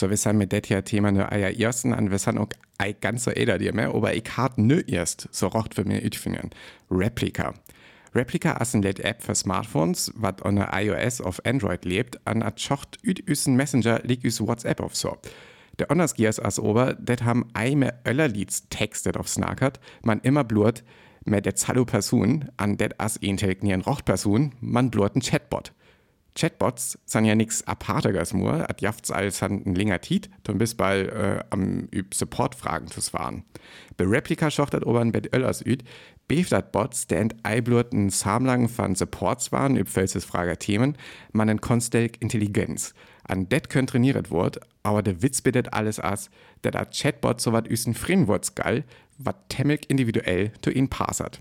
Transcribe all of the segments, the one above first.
So, wir sind mit det hier Thema nur eier ersten an, wir sind auch ei ganz so älter dir mehr, aber ich hart nö erst, so rocht für mir utfinden. Replika. Replika ist eine App für Smartphones, was an iOS auf Android lebt, an a Schocht üsen Messenger liegt üs WhatsApp auf so. Der anders giers as ober, det ham eime Öllerlieds textet auf snackert, man immer blurt, mit der Zallo Person, an det as intellignieren rocht Person, man blurt ein Chatbot. Chatbots sind ja nix Apartiges nur, at jafts als ein länger Tiet, dann bis bald am Support-Fragen zu waren. Bei Replika schochtet obern bet Öllers üt, beftat Bots, der ent eiblurten Samlang von Supports waren, üb welches Frager Themen, man en konstelk Intelligenz. An det könnt trainiert wort, aber der Witz bittet alles as, der da Chatbot so wat üsen Fremworts gall, wat temmig individuell zu ihn passert.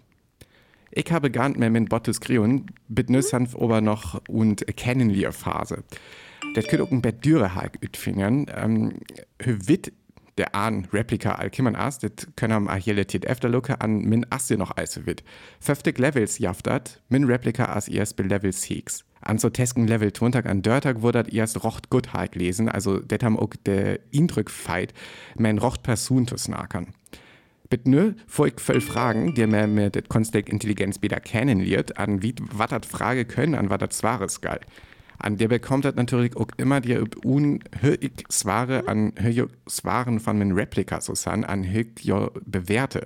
Ich habe gar nicht mehr mit Bottes kriegen, bit nüssanf aber noch und Kennenlernphase. Das könnte auch ein Bett Dürehag utfingern. Wit der an Replika all kimmern as, das können am ahjeletiert öfter an min asse noch also wit. 50 Levels jaftat, min Replika as erst bei Level 6. An so Tesken Level 20 an Dörtag wurde erst rocht gut halt lesen, also det ham auch der Eindruck feit, men rocht Person zu snackern. Bitte nur, vor ich voll Fragen, die mir mit der künstlichen Intelligenz wieder kennenlernt, an wie was das Frage können, an was das Zwares geil. An der bekommt das natürlich auch immer die unhöig Zware an höig Zwaren von den Replika so san, an höig bewährte.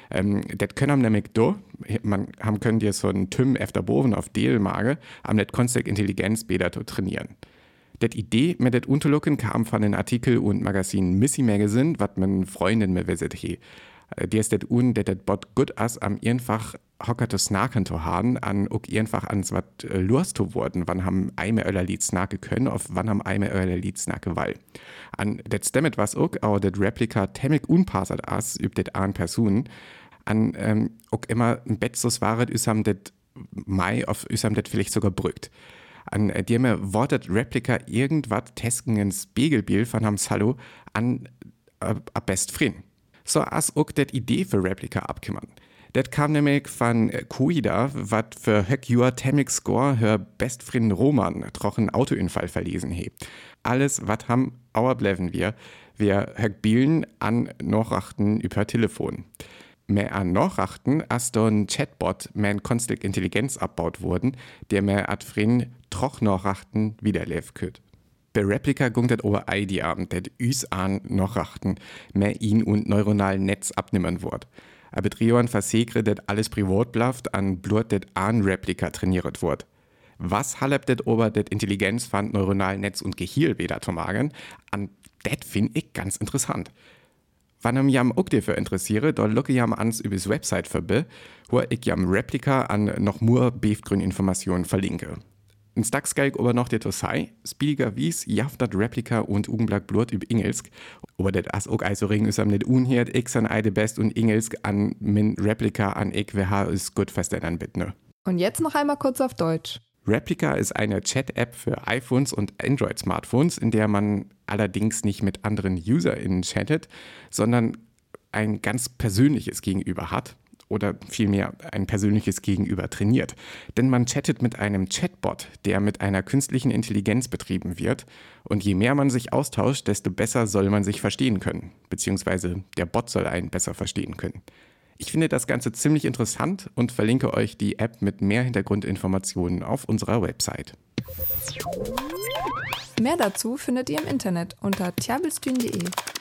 Das können am nämlich do, man haben können dir so ein Tüm efter Boven auf Delmage, am net künstliche Intelligenz besser zu trainieren. Die Idee mit det Unterlucken kam von den Artikel und Magazin Missy Magazine, wat man Freundin mir visit he. Der ist det Bot gut as am einfach hocker zu snacken zu haben, an auch einfach ans wat los zu worden, wann haben eime Öller Lied snacke können, auf wann haben eime Öller Lied snacke weil. An det stemmet was auch, aber det Replika temmig unpassert as, übt det an Personen, an auch immer ein Bett so waret, üsam det Mai auf üsam det vielleicht sogar brückt. An dem wortet Replika irgendwas tesken ins Begelbiel von ham Sallo an a best friend. So as auch det Idee für Replika abkümmern. Det kam nämlich von Koida, wat für höck Jura temmig Score hör best friend Roman trochen Autounfall verlesen he. Alles wat ham auer bleven wir höck Bielen an Nachrichten über Telefon. Mehr an Nachrichten, als ein Chatbot mit künstlicher Intelligenz abbaut wurden, der mehr ad frin troch Nachrichten wiederleben könnt. Bei Replika gungt das over Idea, der üs an Nachrichten mehr ihn und neuronalen Netz abnehmen wird. Aber Trioan versekre, dass alles privat bleibt, an blut das an Replika trainiert wird. Was halb das over das Intelligenz von neuronalen Netz und Gehirn wieder zu machen, an das finde ich ganz interessant. Wenn ich mich auch dafür interessiere, dann lucke ich ans über die Website vorbei, wo ich jam Replika an noch mehr Beefgrün-Informationen verlinke. In Stacksgeig aber noch der Tosai, spieliger wies, jaft dat Replika und Ugenblatt Blut über Engelsk, aber das as auch also ring ist am net unhiert, ich san eide best und Engelsk an min Replika an ich wer ist gut verstehen bitte. Und jetzt noch einmal kurz auf Deutsch. Replika ist eine Chat-App für iPhones und Android-Smartphones, in der man allerdings nicht mit anderen UserInnen chattet, sondern ein ganz persönliches Gegenüber hat oder vielmehr ein persönliches Gegenüber trainiert. Denn man chattet mit einem Chatbot, der mit einer künstlichen Intelligenz betrieben wird. Und je mehr man sich austauscht, desto besser soll man sich verstehen können. Beziehungsweise der Bot soll einen besser verstehen können. Ich finde das Ganze ziemlich interessant und verlinke euch die App mit mehr Hintergrundinformationen auf unserer Website. Mehr dazu findet ihr im Internet unter tjabelstühn.de.